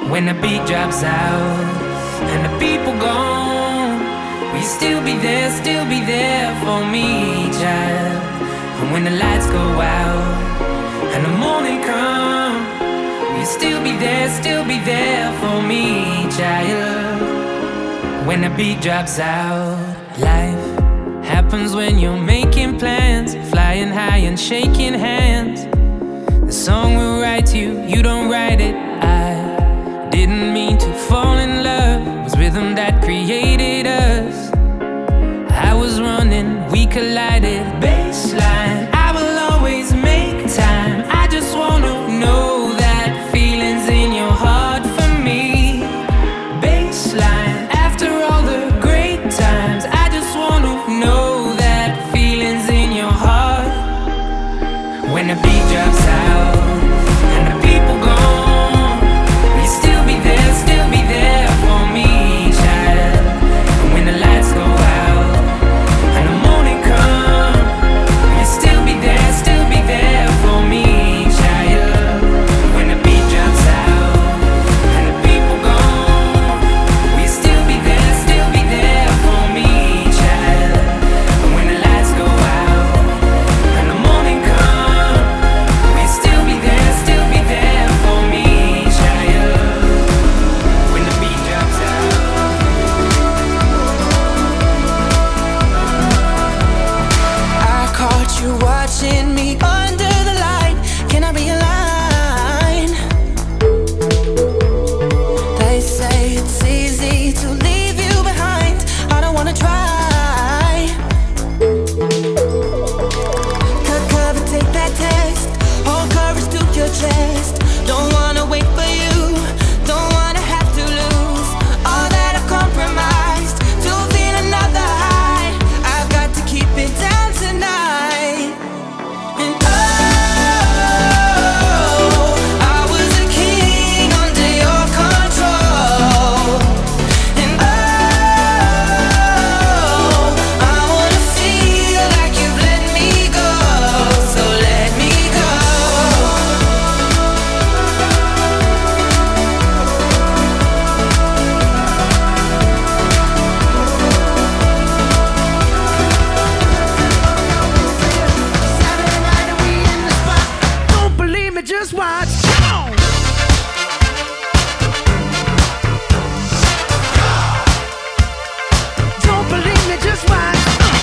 When the beat drops out and the people gone, will you still be there for me, child? And when the lights go out and the morning come, will you still be there for me, child? When the beat drops out. Life happens when you're making plans, flying high and shaking hands. The song will write you, you don't write it. I didn't mean to fall in love, it was rhythm that created us. I was running, we collided. Baseline, I will always make time. I just wanna know that feeling's in your heart for me. Baseline, after all the great times, I just wanna know that feeling's in your heart. When the beat drops out and the people gone, will you still be there for me, child? And when the lights go out and the morning come, will you still be there for me, child? When the beat drops out and the people gone, will you still be there for me, child? And when the lights go out and the morning come, will you still be there for me, child? When the beat drops out. I caught you watching me under the light. Can I realign? They say it's easy to leave you behind. I don't wanna try. Cut cover, take that test. Hold courage to your chest. Don't wanna wait for you. Don't wanna have to lose all that I've compromised to feel another high. I've got to keep it down tonight. And oh, I was a king under your control. And oh, I wanna feel like you've let me go. So let me go. Saturday night and we in the spot. Don't believe me, just watch. Come on. Don't believe me, just watch.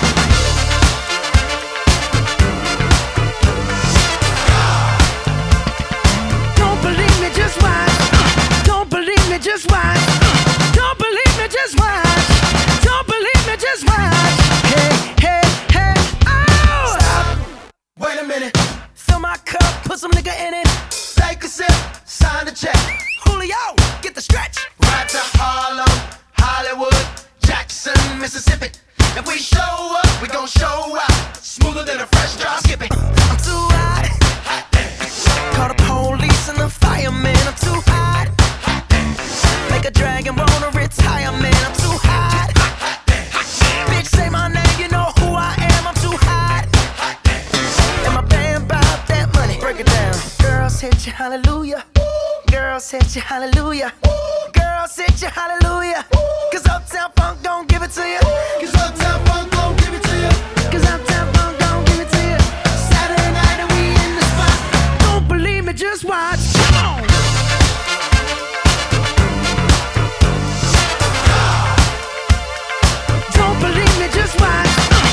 Don't believe me, just watch. Don't believe me, just watch. Don't believe me, just watch. Don't believe me, just watch. Hey, hey, hey, oh! Stop. Wait a minute. Fill my cup, put some nigga in it. Take a sip. Sign the check. Julio, get the stretch. Right to Harlem, Hollywood, Jackson, Mississippi. If we show up, we gon' show out. Smoother than a fresh drop. Skip it. I'm too hot. Hot dance. Call the police and the fireman. I'm too hot. Make a dragon wanna retire, man. I'm too hot. Bitch, say my name, you know who I am. I'm too hot. And my band bout that money. Break it down. Girls hit you, hallelujah. Girls hit you, hallelujah. Girls hit you, hallelujah. Cause Uptown Funk don't give it to you. Cause Uptown Funk gon' give it to you. Cause Uptown Funk don't give it to you. Saturday night and we in the spot. Don't believe me, just watch. Come on. Don't believe me, just watch.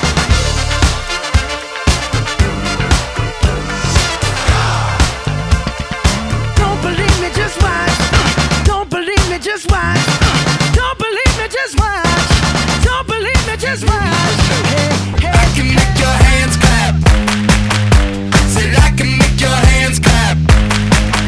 Don't believe me, just watch. Don't believe me, just watch. Don't believe me, just watch. Don't believe me, just watch. Hey, hey, I can make your hands clap. Said I can make your hands clap.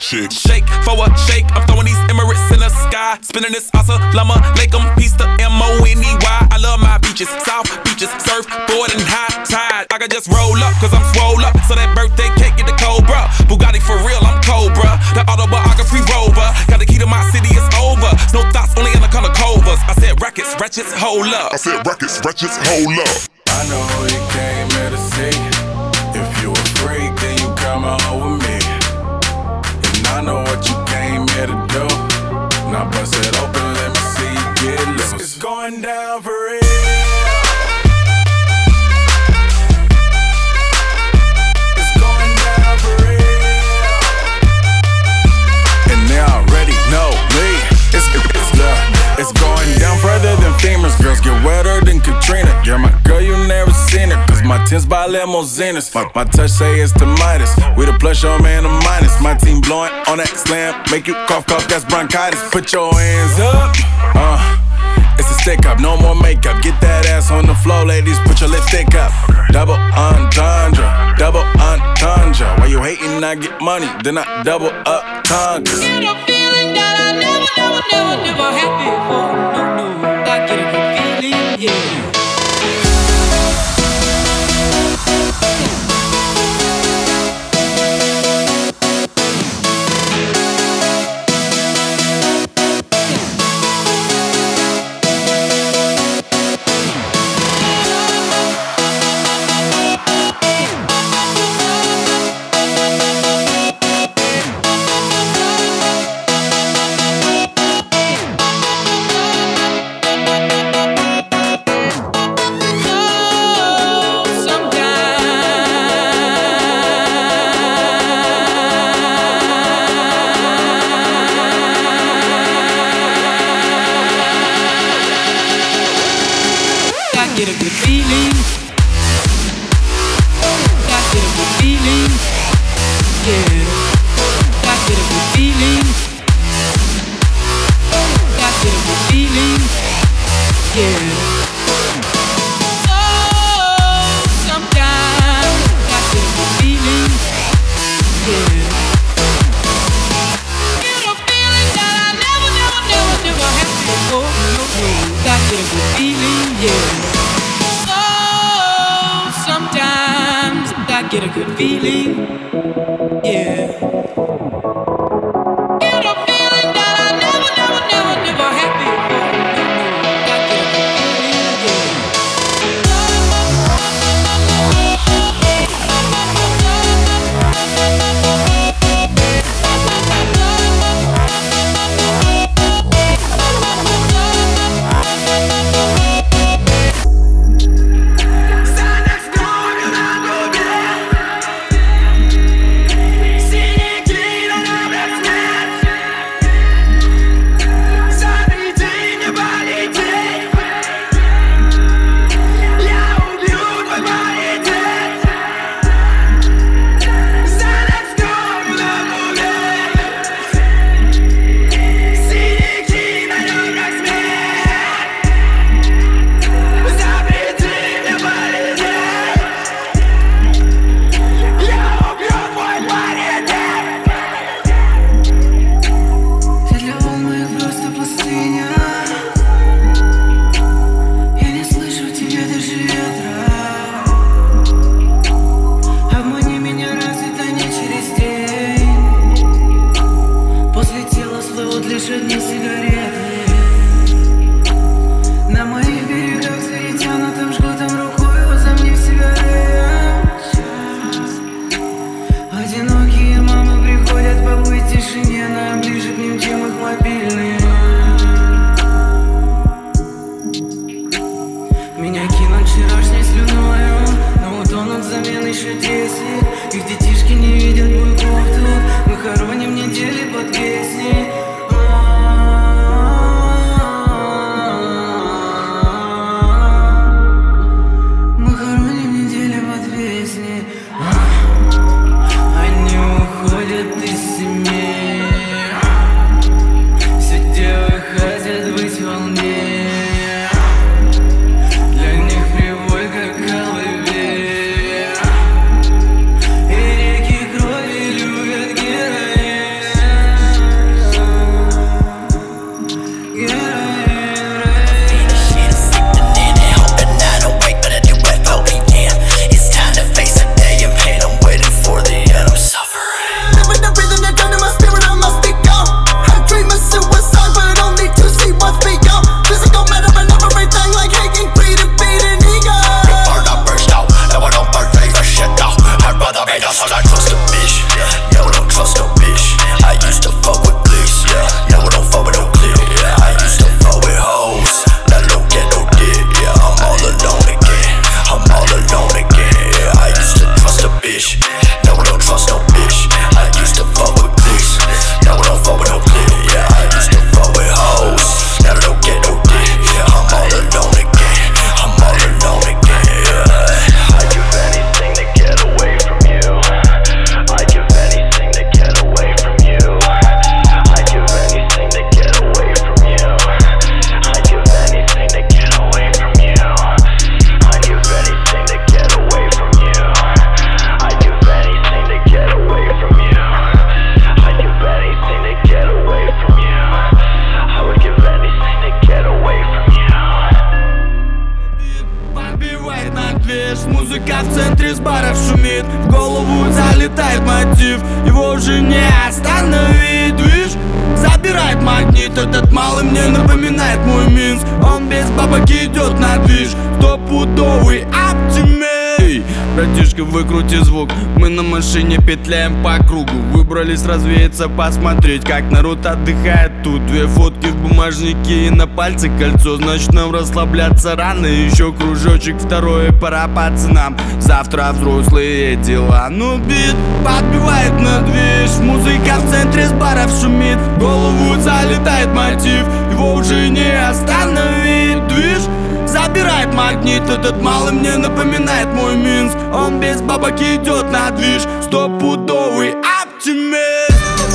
chick. Shake for a shake, I'm throwing these Emirates in the sky. Spinning this Assalamu alaikum, peace to M-O-N-E-Y. I love my beaches, south beaches, surfboard and high tide. I can just roll up, cause I'm swole up. So that birthday cake get the Cobra. Bugatti for real, I'm Cobra. The autobiography rover. Got the key to my city, it's over. No thoughts, only in the color covers. I said rackets, wretches, hold up. I said rackets, wretches, hold up. I know who you came here to see. If you a freak, then you come on with me. And I know what you came here to do. Now bust it open, let me see you get loose. It's going down for real. It's going down for real. And they already know me. It's going down further than femurs. Girls get wetter than Katrina. Yeah, my girl, you never seen her. Cause my tins by limousines. My touch say it's the Midas. We the plus, your man, the minus. My team blowing on that slam. Make you cough, that's bronchitis. Put your hands up. It's a stick up, no more makeup. Get that ass on the floor, ladies. Put your lipstick up. Double entendre, double entendre. While you hating, I get money. Then I double up conquers. Get a feeling that I never had before. No, I get a good feeling, yeah. Get a good feeling. I get a good feeling. Yeah. I get a good feeling. I get a good feeling. Yeah. Oh, sometimes I get a good feeling. Yeah. Get a feeling that I never had before. No. I get a good feeling. Yeah. Sometimes I get a good feeling, yeah. Get a feeling that I never had before. I get a good feeling, yeah. движ, музыка в центре с баров шумит, в голову залетает мотив, его уже не остановить, движ. Забирает магнит, этот малый мне напоминает мой Минск. Он без бабок идет на движ, стопудовый оптимист. Эй, братишка, выкрути звук, мы на машине петляем по кругу. Выбрались развеяться, посмотреть, как народ отдыхает тут. 2 фотки в бумажнике и на пальце кольцо, значит нам расслабляться рано. Еще кружочек, 2-й, пора пацанам, завтра взрослые дела. Ну бит подбивает на движ, музыка в центре с баров шумит, в голову залетает мотив, его уже не остановить, движ. Забирает магнит, этот малый мне напоминает мой Минск. Он без бабок идет на движ, стопудовый оптимист.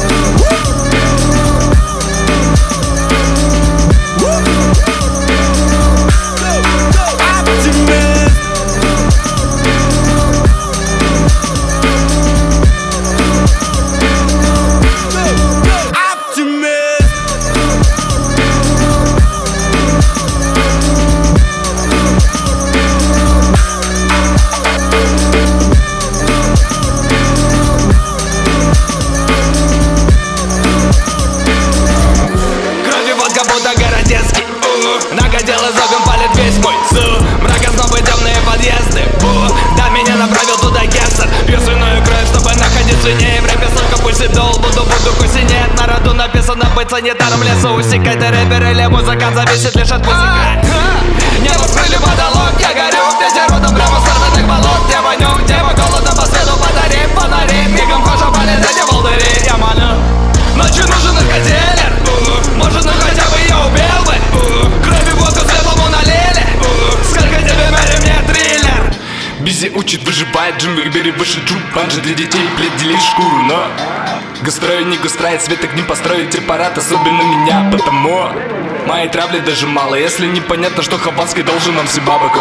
Нагодел изогом палит весь мой мрака снова темные подъезды. Да, меня направил туда Гессер. Пью свиную кровь, чтобы находиться в ней. В рэпе столько пульси дол, буду куси. Нет, народу написано быть санитаром в лесу. Усекай ты рэпер или музыкант, зависит лишь от музыка. Небо скрыли потолок, я горю. Ветер родом прямо с сорванных болот. Я воню, где мы голодом по следу батарей, фонарей. Мигом кожа болит, эти волдыри, я маню. Ночью нужен наркодилер, может, ну хотя бы я убил бы. Кровь и водку светлому налили. Сколько тебе мэри, мне триллер. Бизи учит, выживает, Джимбер, бери выше джу. Банжи для детей, блядь, дели шкуру, но гастрою не густроит, света к ним построить репарат, особенно меня, потому моей травли даже мало, если непонятно, что Хованский должен нам все бабок.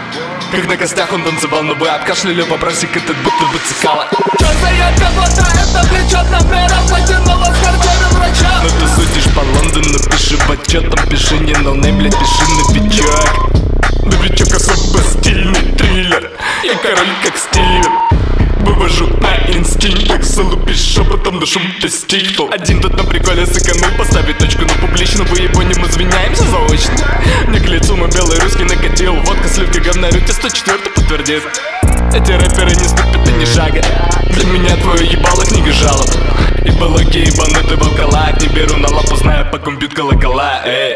Как на костях он танцевал, но вы обкашляли вопросик этот, будто бы цикало. Чё за ядка хватает, навлечет на мэром, потянула с картины врача. Ну ты судишь по Лондону, пиши в отчетом, пиши не ноунейм, блядь, пиши новичок. Новичок особо стильный триллер, я король как Стивен. Вывожу на инстинктах, залупишь шепотом, да шум ты стихнул. Один тут на приколе сэкономил, поставить точку на публично. Вы его не мы извиняемся заочно. Мне к лицу мой белый русский накатил. Водка, сливка, говна, рюти 104 подтвердит. Эти рэперы не ступят и ни шага. Для меня твое ебало книга жалоб. И балаки, ебанутый волколак. Не беру на лапу, знаю, по ком бьют колокола. Эй.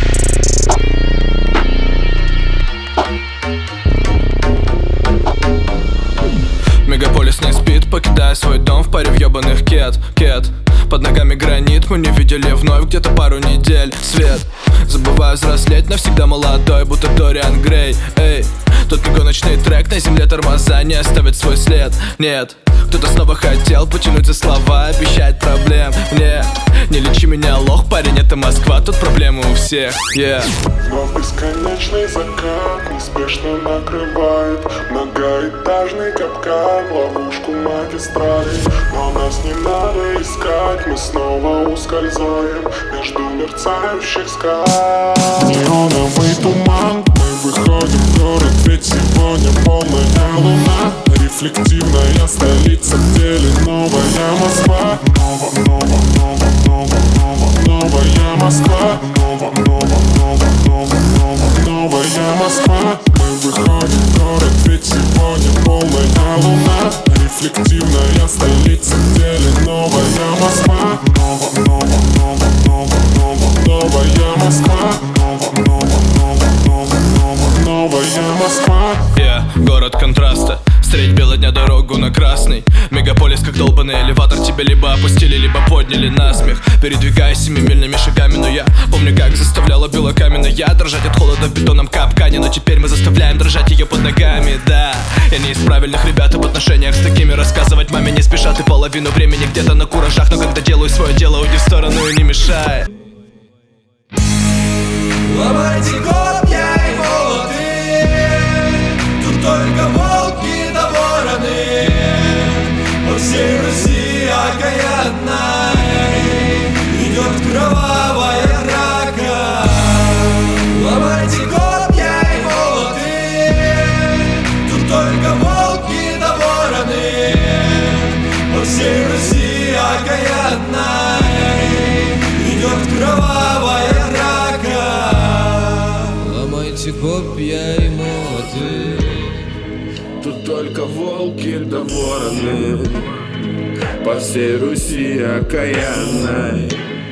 Мегаполис не спит, покидая свой дом в паре въебаных кет. Под ногами гранит, мы не видели вновь где-то пару недель. Свет, забываю взрослеть, навсегда молодой, будто Дориан Грей. Эй, тот не гоночный трек, на земле тормоза не оставит свой след. Нет, кто-то снова хотел потянуть за слова, обещать проблем. Нет, не лечи меня, лох, парень, это Москва, тут проблемы у всех. Но бесконечный закат неспешно накрывает многоэтажный капкан, ловушку магистрали. Но нас не надо искать, мы снова ускользаем между мерцающих скал. Неоновый туман, мы выходим в город, ведь сегодня полная луна. Рефлективная столица, в деле новая Москва. Новая Москва. Новая Москва. Мы выходим в город, ведь сегодня полная луна. Рефлективная столица, в деле новая Москва. Новая Москва. Новая Москва. Город контраста, средь бела дня дорогу на красный. Мегаполис как долбанный элеватор, тебя либо опустили, либо подняли насмех. Передвигаясь семимильными шагами, но я помню, как заставляла белокаменная дрожать от холода в бетонном капкане. Но теперь мы заставляем дрожать ее под ногами, да. Я не из правильных ребят, и в отношениях с такими рассказывать маме не спешат. И половину времени где-то на куражах, но когда делаю свое дело, уйди в сторону и не мешай. Ломайте копья и молоты, тут только волки да вороны. По всей Руси окаянной идет кровавая драка. Ломайте копья и молоты, тут Тут только волки да вороны по всей Руси окаянной.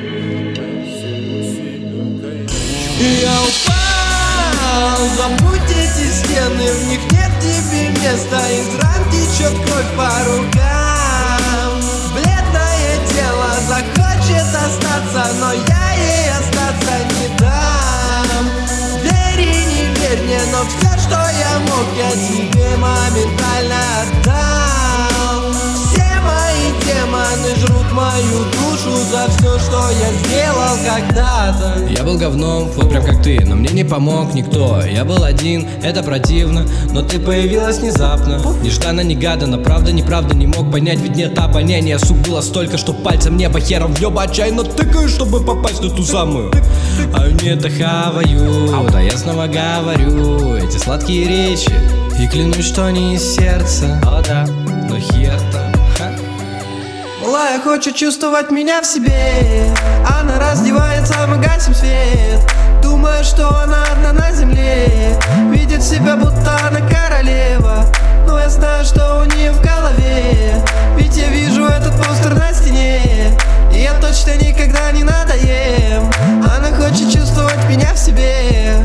Я упал, забудь эти стены, в них нет тебе места. Из ран течет кровь по рукам. Бледное тело захочет остаться, но я ей остаться не дам. Верь и не верь мне, но все, что я мог, я тебе моментально отдал. Все мои демоны жрут мою душу за все, что я сделал когда-то. Я был говном, вот прям как ты, но мне не помог никто. Я был один, это противно, но ты появилась внезапно. Нежданно-негаданно, правда, неправда, не мог понять, ведь нет обоняния. Сук было столько, что пальцем небо хером в ёба отчаянно тыкаю, чтобы попасть на ту самую. А нет, хаваю, да я снова говорю эти сладкие речи и клянусь, что они из сердца. О да, но хер там. Малая хочет чувствовать меня в себе. Она раздевается, мы гасим свет. Думает, что она одна на земле. Видит себя, будто она королева. Но я знаю, что у нее в голове. Ведь я вижу этот постер на стене. И я точно никогда не надоем. Она хочет чувствовать меня в себе.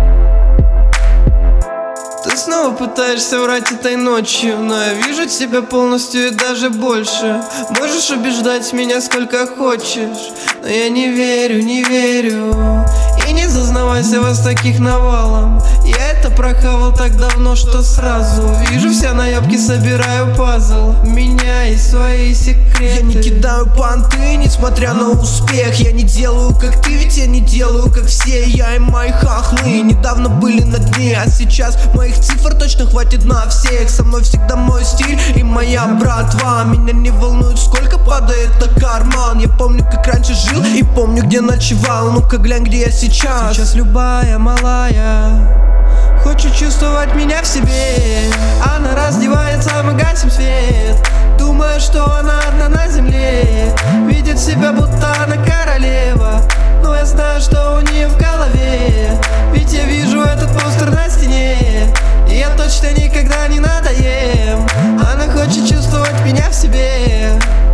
Ты снова пытаешься врать этой ночью, но я вижу тебя полностью и даже больше. Можешь убеждать меня сколько хочешь, но я не верю, не верю. И не зазнавайся вас таких навалом. Я это прохавал так давно, что сразу вижу все наебки, собираю пазл. У меня есть свои секреты. Я не кидаю понты, несмотря на успех. Я не делаю как ты, ведь я не делаю как все. Я и мои хахлы недавно были на дне, а сейчас моих цифр точно хватит на всех. Со мной всегда мой стиль и моя братва. Меня не волнует, сколько падает на карман. Я помню, как раньше жил и помню, где ночевал. Ну-ка глянь, где я сейчас. Сейчас любая малая хочет чувствовать меня в себе. Она раздевается, мы гасим свет. Думая, что она одна на земле. Видит себя, будто она королева. Но я знаю, что у нее в голове. Ведь я вижу этот постер на стене. И я точно никогда не надоем. Она хочет чувствовать меня в себе.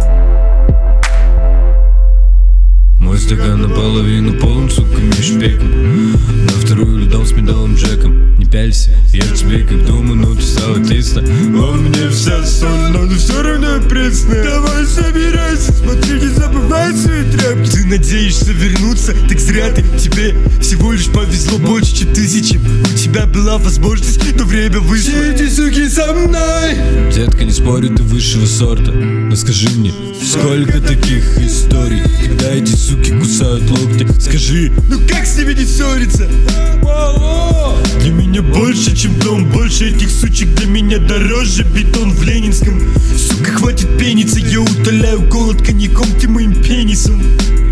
Мой стакан наполовину полон, сука, межпеком. На вторую льдом с медовым джеком. Не пялься, я в тебе как думаю, но ты стала тесно. Во мне вся соль, но все равно пресная. Давай собирайся, смотри, не забывай свои тряпки. Ты надеешься вернуться, так зря ты. Тебе всего лишь повезло больше, чем тысячам. У тебя была возможность, но время вышло. Все эти суки со мной. Детка, не спорю, ты высшего сорта. Но скажи мне, сколько таких историй, когда эти суки кусают локти? Скажи, ну как с ними не ссориться? Для меня больше, чем дом. Больше этих сучек для меня дороже бетон в Ленинском. Сука, хватит пениться, я утоляю голод коньяком, ты моим пенисом.